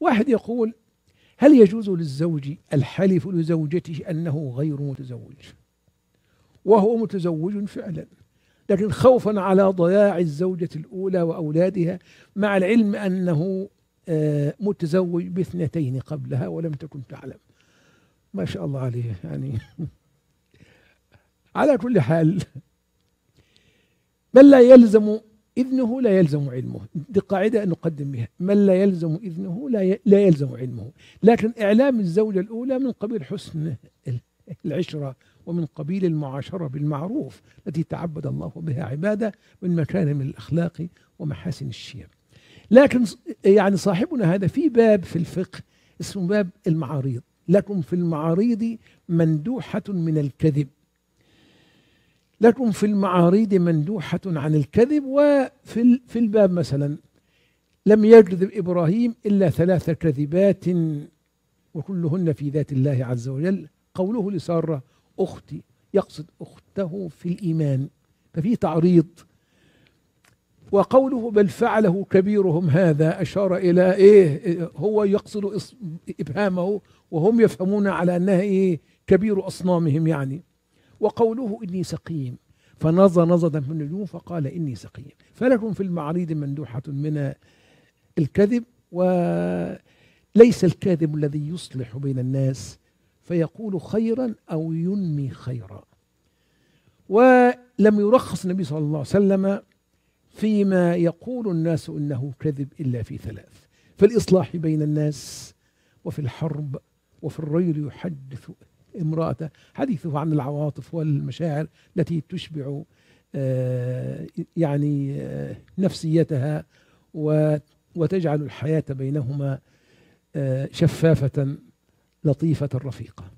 واحد يقول: هل يجوز للزوج الحلف لزوجته أنه غير متزوج وهو متزوج فعلا، لكن خوفا على ضياع الزوجة الأولى وأولادها، مع العلم أنه متزوج باثنتين قبلها ولم تكن تعلم؟ ما شاء الله عليه يعني. على كل حال، من لا يلزم إذنه لا يلزم علمه، دي قاعدة نقدم بها: من لا يلزم إذنه لا يلزم علمه. لكن إعلام الزوجة الأولى من قبيل حسن العشرة ومن قبيل المعاشرة بالمعروف التي تعبد الله بها عباده من مكارم الأخلاق ومحاسن الشيم. لكن يعني صاحبنا هذا في باب في الفقه اسمه باب المعاريض. لكم في المعاريض مندوحة من الكذب، لكم في المعاريض مندوحة عن الكذب. وفي الباب مثلا: لم يكذب إبراهيم إلا 3 كذبات وكلهن في ذات الله عز وجل. قوله لسارة أختي يقصد أخته في الإيمان، ففي تعريض. وقوله بل فعله كبيرهم هذا أشار إلى إيه؟ هو يقصد إبهامه وهم يفهمون على أنها إيه؟ كبير أصنامهم يعني. وقوله إني سقيم فنظر نظرة في النجوم فقال إني سقيم. فلكم في المعاريض مندوحة من الكذب، وليس الكاذب الذي يصلح بين الناس فيقول خيرا أو ينمي خيرا. ولم يرخص النبي صلى الله عليه وسلم فيما يقول الناس إنه كذب إلا في 3: في الإصلاح بين الناس، وفي الحرب، وفي الرجل يحدث امرأته، حديثه عن العواطف والمشاعر التي تشبع يعني نفسيتها وتجعل الحياة بينهما شفافة لطيفة رفيقة.